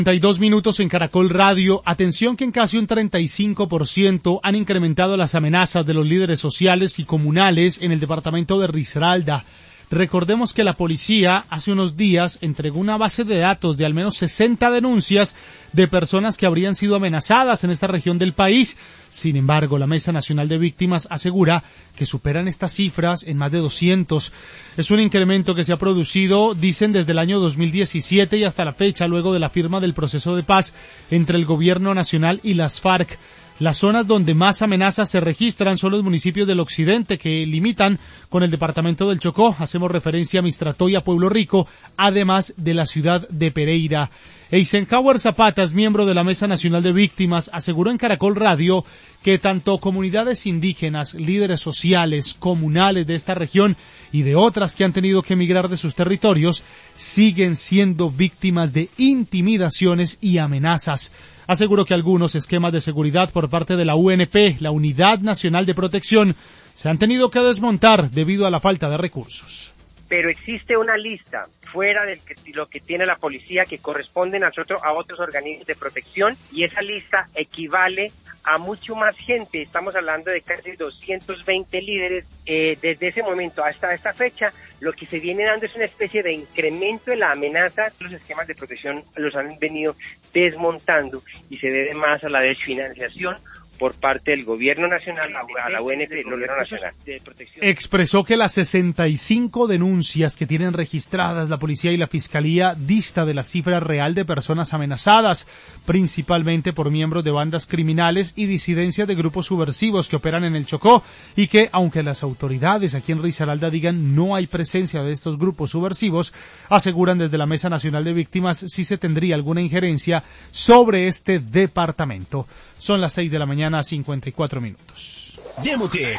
32 minutos en Caracol Radio. Atención que en casi un 35% han incrementado las amenazas de los líderes sociales y comunales en el departamento de Risaralda. Recordemos que la policía hace unos días entregó una base de datos de al menos 60 denuncias de personas que habrían sido amenazadas en esta región del país. Sin embargo, la Mesa Nacional de Víctimas asegura que superan estas cifras en más de 200. Es un incremento que se ha producido, dicen, desde el año 2017 y hasta la fecha, luego de la firma del proceso de paz entre el gobierno nacional y las FARC. Las zonas donde más amenazas se registran son los municipios del occidente que limitan con el departamento del Chocó. Hacemos referencia a Mistrató y a Pueblo Rico, además de la ciudad de Pereira. Eisenhower Zapata, miembro de la Mesa Nacional de Víctimas, aseguró en Caracol Radio que tanto comunidades indígenas, líderes sociales, comunales de esta región y de otras que han tenido que emigrar de sus territorios, siguen siendo víctimas de intimidaciones y amenazas. Aseguró que algunos esquemas de seguridad por parte de la UNP, la Unidad Nacional de Protección, se han tenido que desmontar debido a la falta de recursos. Pero existe una lista fuera de lo que tiene la policía que corresponden a otros organismos de protección, y esa lista equivale a mucho más gente. Estamos hablando de casi 220 líderes. Desde ese momento hasta esta fecha, lo que se viene dando es una especie de incremento de la amenaza. Los esquemas de protección los han venido desmontando y se debe más a la desfinanciación por parte del gobierno nacional a la UNP, el gobierno nacional de protección. Expresó que las 65 denuncias que tienen registradas la policía y la fiscalía dista de la cifra real de personas amenazadas, principalmente por miembros de bandas criminales y disidencias de grupos subversivos que operan en el Chocó, y que, aunque las autoridades aquí en Risaralda digan no hay presencia de estos grupos subversivos, aseguran desde la Mesa Nacional de Víctimas sí se tendría alguna injerencia sobre este departamento. Son las 6 de la mañana, 54 minutos. Demotech